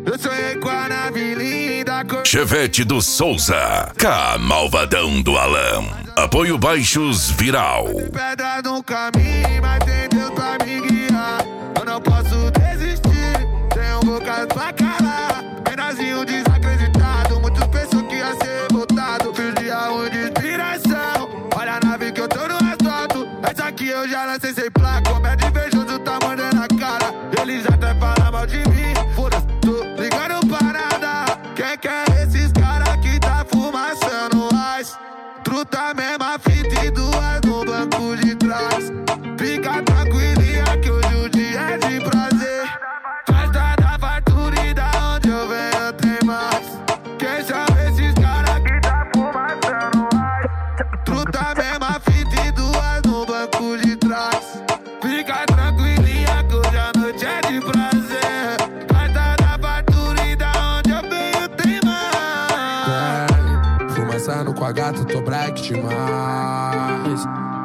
Eu sonhei com a nave linda. Chevette do Souza, K Malvadão do Alan. Apoio Baixos Viral. Pedra no caminho, mas tem Deus pra me guiar. Eu não posso desistir, tenho boca pra calar. Menazinho desacreditado, muitos pensam que ia ser voltado. Fiz dia um de inspiração, olha a nave que eu tô no asfalto. Essa aqui eu já lancei sem placa, comédia invejoso tá mandando a cara. Eles até falam mal de mim, foda-se, tô ligando parada. Quem que é esses caras que tá fumaçando ice? Truta mesma fita e duas no banco de trás. Fica tranquilinha que hoje o dia é de prazer. Festa da fartura e da onde eu venho tem mais. Quem são esses caras que tá fumaçando ice? Truta mesma fita e duas no banco de trás. Fica tranquilinha que hoje a noite é de prazer. Festa da fartura e da onde eu venho tem mais. Fumaçando com a gata, tô black demais.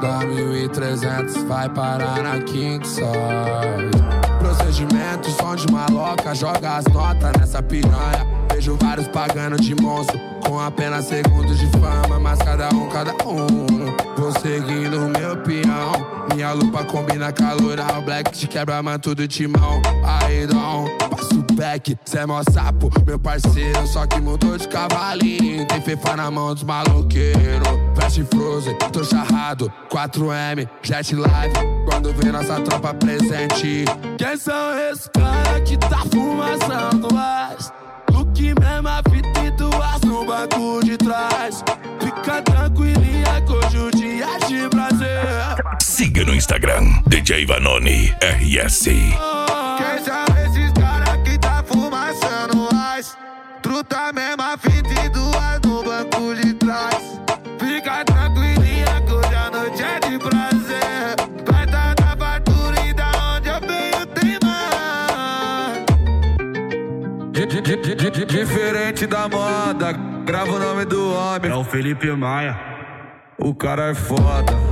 2.300 vai parar na King Size. Procedimento, som de maloca, joga as notas nessa piranha. Vejo vários pagando de monstro, com apenas segundos de fama, mas cada um. Vou seguindo o meu peão, minha lupa combina caloral. Black te quebra, mas tudo de mão. Aí dom, passo back, cê é mó sapo, meu parceiro, só que mudou de cavalinho. Tem fefa na mão dos maloqueiros. Fast Frozen, tô charrado, 4M, Jet Live, quando vem nossa tropa presente. Quem são esses caras que tá fumaçando mais? Look mesmo, a fita e duas no banco de trás. Fica tranquilinha que hoje o dia é de prazer. Siga no Instagram, DJ Vanoni RS. Quem são esses caras que tá fumaçando ice? Truta mesma fita e duas no banco de trás. Fica tranquilinha que hoje a noite é de prazer. Festa da fartura e da onde eu venho tem mais. Diferente da moda, grava o nome do homem. É o Felipe Maia. O cara é foda.